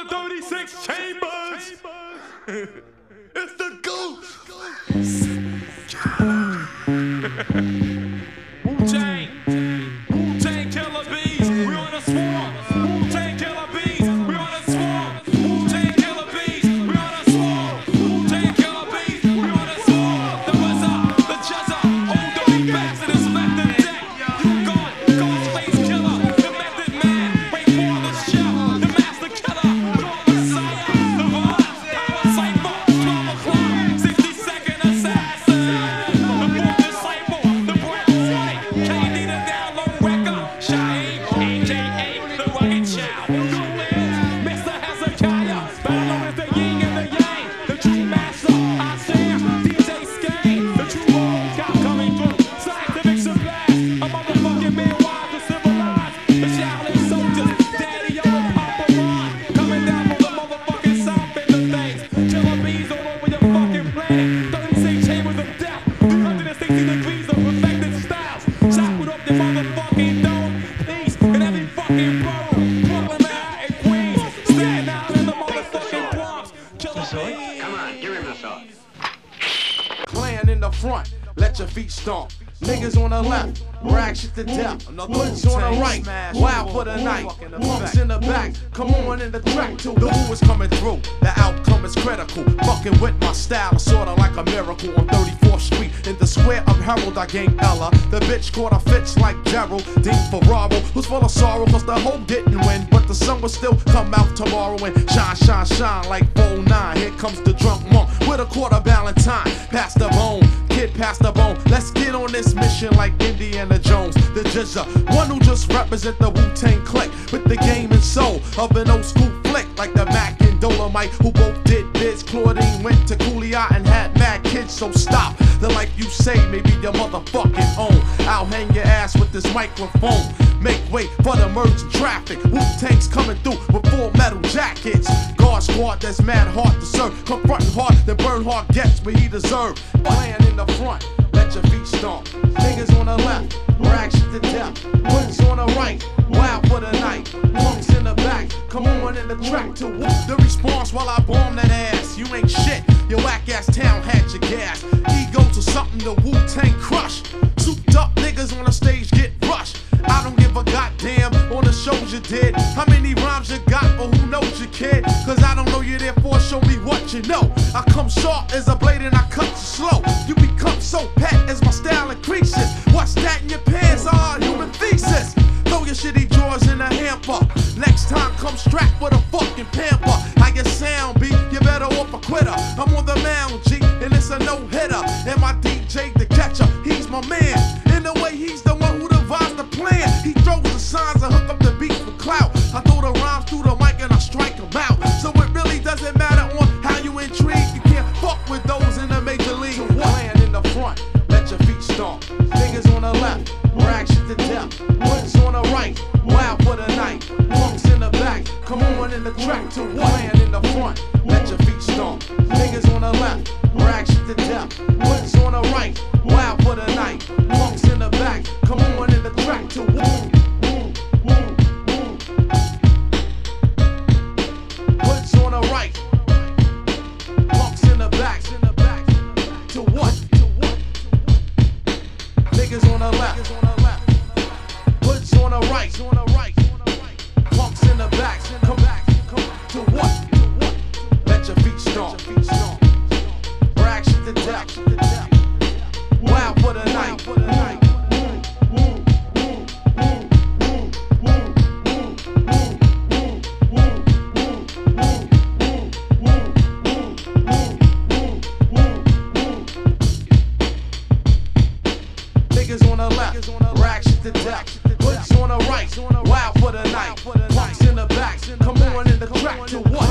36 chambers. It's the Goose. Wu-Tang. Wu-Tang Killer Bees. We on a swarm. Wu-Tang Killer Bees. We on a swarm. Wu-Tang Killer Bees. We on a swarm. Wu-Tang Killer Bees. We on a swarm. The Wizard, the Jezza, old dirty bastard is left in deck. You gone, Ghostface Killer, the Method Man, wait for the show, the Master Killer, the Messiah, the Vaughn, Power Cypher, 12 o'clock, 60-second assassin, the Born Disciple, the Brown White, KD the Down Low Wrecker, Shaheed, AKA the Rugged Chow, who is Mr. Hezekiah, better known as the Yin and the Yang, the True Master, Isaiah, DJ Skane, the True Old Cop coming through, Scientific Shabazz, a motherfucking man wise and civilized, the Shaolin Soldiers, Daddy O and Papa Ron, coming down from the motherfucking south in the things, Killer Bees all over your fucking planet, 36 chambers of death, 360 degrees of perfected styles, shot with up your motherfucking dome, peace in every fucking borough, Brooklyn, Manhattan, Queens, Staten Island, and the motherfucking Bronx, Killer Bees. Come on, give him the sauce. Clan in the front, let your feet stomp. Niggas on the left, rag shit to death. Hoods on the right, wild for the night. Punks in the back, come on in the track too. The who is coming through, the outcome is critical. Fucking with my style, sorta like a miracle. On 34th Street, in the square of Herald, I gained Ella. The bitch caught a fits like Gerald. Dean Ferraro, who's full of sorrow, cause the hoe didn't win. But the sun will still come out tomorrow and shine, shine, shine like 09. Here comes the drunk monk with a quarter Valentine. Pass the bone, kid, pass the bone. Let's get on this mission like Indiana Jones, the Jizza, one who just represent the Wu-Tang clique with the game and soul of an old school flick like the Mac and Dolomite, who both did bids. Claudine went to Cooley and had mad kids, so stop the life you say may be your motherfucking own. I'll hang your ass with this microphone. Make way for the merging traffic. Wu-Tang's coming through with full metal jackets. Guard squad that's mad hard to serve. Confronting hard, then burn hard gets what he deserve. Playing in the front, let your feet stomp. Niggas on the left, rag shit to death. Hoods on the right, wild for the night. Punks in the back, come on in the track to whoop the response while I bomb that ass. You ain't shit, your whack ass town had your gas. Egos or something the Wu-Tang crush. Souped up niggas on the stage get rushed. I don't give a goddamn on the shows you did. How many rhymes you got, but who knows you, kid? Cause I don't know you, therefore show me what you know. I come sharp as a blade and I cut you slow. You become so pet as my style increases. What's that in your pants? Human thesis. Throw your shitty drawers in a hamper. Next time come strapped with a fucking pamper. How your sound be? You better off a quitter. I'm on the mound, G, and it's a no-hitter. And my DJ, the catcher, he's my man. In the way he's the one who devised the plan. He throws the signs and hook up the beat for clout. I throw the rhymes through the mic and I strike them out. So it really doesn't matter on how you intrigue. You can't fuck with those in the major league. Playing in the front, let your feet stomp. Niggas on the left, rag shit to death. Hoods on the right, wild for the night. Punks in the back, come on in the track to playing in the front, let your feet stomp. Niggas on the left, rag shit to death. Hoods on the right, wild for the night. Punks in the back, come on in the track to Hoods on the right, punks in the back. To what? Niggas on the left, hoods on the right, punks in the back. Come back, to what? Let your feet stomp. Rag shit to death. Wild for the night. Niggas on the left, rag shit to death. Hoods on the right, wild for the night. Punks in the back, come on in the track to what?